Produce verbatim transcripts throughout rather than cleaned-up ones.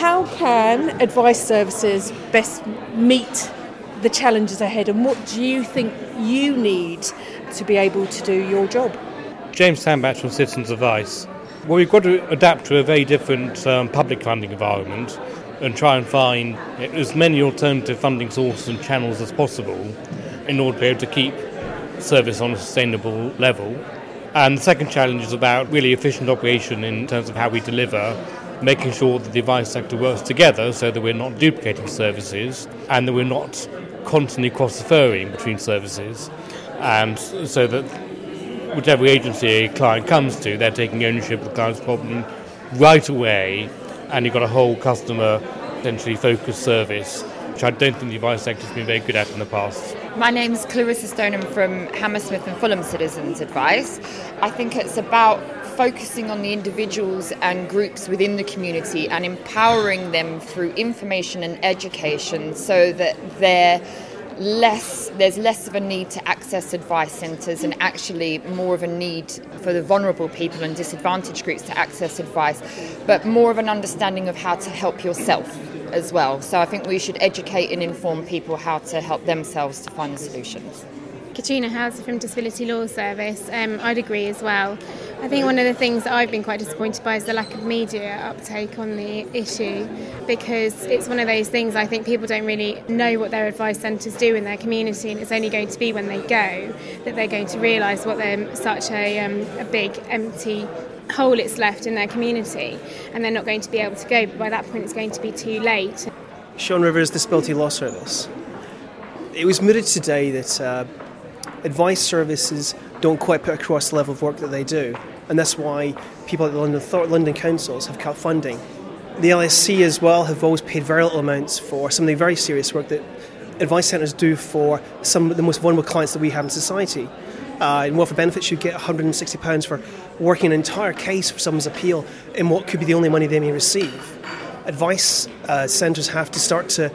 How can advice services best meet the challenges ahead, and what do you think you need to be able to do your job? James Sandbach from Citizens Advice. Well, we've got to adapt to a very different um, public funding environment and try and find as many alternative funding sources and channels as possible in order to be able to keep service on a sustainable level. And the second challenge is about really efficient operation in terms of how we deliver, making sure that the advice sector works together so that we're not duplicating services and that we're not constantly cross-referring between services, and so that whichever agency a client comes to, they're taking ownership of the client's problem right away, and you've got a whole customer, essentially focused service, which I don't think the advice sector has been very good at in the past. My name's Clarissa Stoneham from Hammersmith and Fulham Citizens Advice. I think it's about focusing on the individuals and groups within the community and empowering them through information and education so that they're less there's less of a need to access advice centres and actually more of a need for the vulnerable people and disadvantaged groups to access advice, but more of an understanding of how to help yourself as well. So I think we should educate and inform people how to help themselves to find the solutions. Katrina Hauser from Disability Law Service. Um, I'd agree as well. I think one of the things that I've been quite disappointed by is the lack of media uptake on the issue, because it's one of those things I think people don't really know what their advice centres do in their community, and it's only going to be when they go that they're going to realise what they're such a, um, a big empty hole it's left in their community, and they're not going to be able to go, but by that point it's going to be too late. Sean Rivers, Disability Law Service. It was mooted today that uh, advice services don't quite put across the level of work that they do, and that's why people at the London, London councils have cut funding. The L S C as well have always paid very little amounts for some of the very serious work that advice centres do for some of the most vulnerable clients that we have in society. Uh, in welfare benefits, you get one hundred sixty pounds for working an entire case for someone's appeal in what could be the only money they may receive. Advice uh, centres have to start to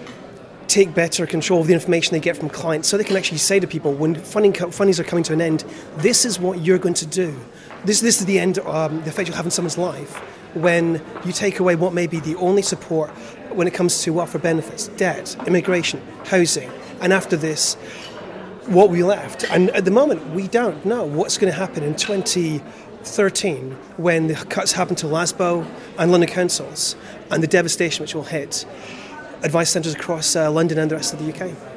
take better control of the information they get from clients, so they can actually say to people, when funding fundings are coming to an end, this is what you're going to do. This, this is the end, um, the effect you'll have in someone's life when you take away what may be the only support when it comes to welfare benefits, debt, immigration, housing, and after this, what we left. And at the moment, we don't know what's going to happen in twenty thirteen when the cuts happen to LASBO and London councils and the devastation which will hit advice centres across uh, London and the rest of the U K.